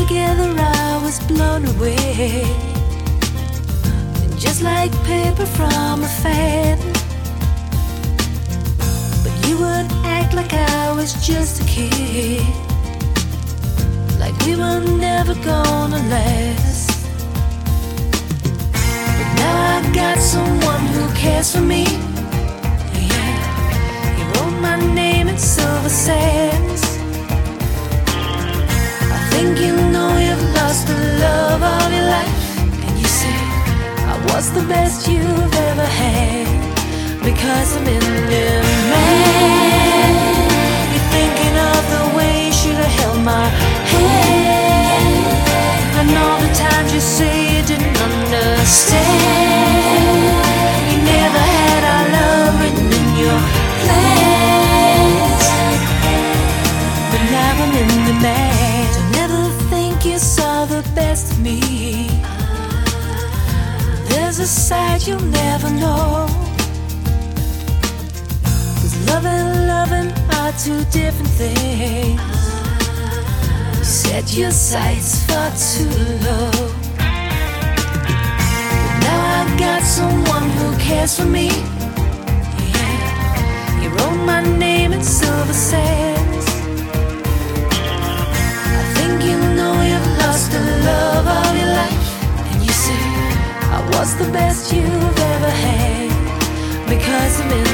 together I was blown away, just like paper from a fan. But you would act like I was just a kid, like we were never gonna last. But now I got someone who cares for me. Yeah, he wrote my name in silver sands. I think you know you've lost the love of your life, and you say I was the best you've ever had, because I'm in demand. You're thinking of the way you should have held my hand, and all the times you say you didn't understand. You never had our love written in your plans, but now I'm in demand. Don't never think you saw the best of me. There's a side you'll never know, 'cause love and loving are two different things. You set your sights far too low. But now I got someone who cares for me. Yeah, he wrote my name in silver sands. I think you know you've lost the love of your life, and you say I was the best you've ever had, because I'm in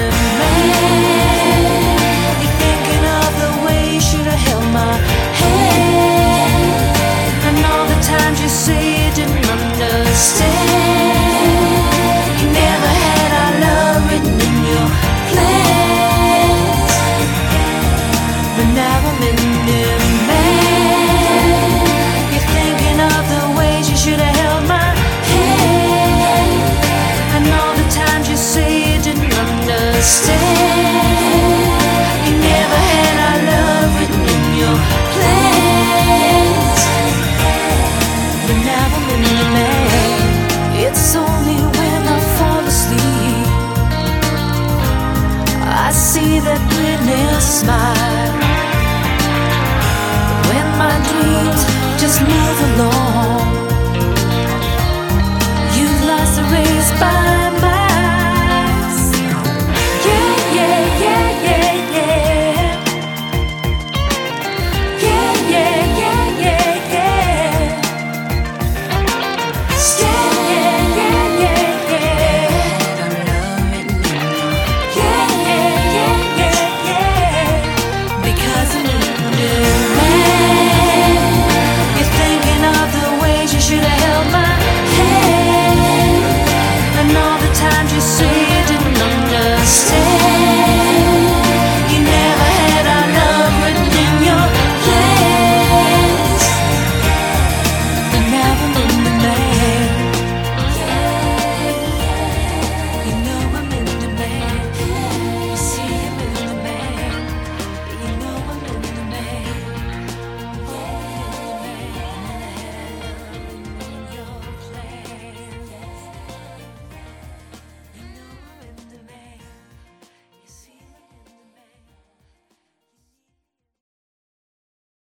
demand. You're thinking of the way you should have held my hand, and all the times you say you didn't understand. You never had our love written in your plans, but now I'm in demand. You're thinking of the ways you should have held my hand, and all the times you say you didn't understand. You never had our love written in your plans, but now I'm in demand. It's only when I fall asleep I see that witness smile. But when my dreams just move along,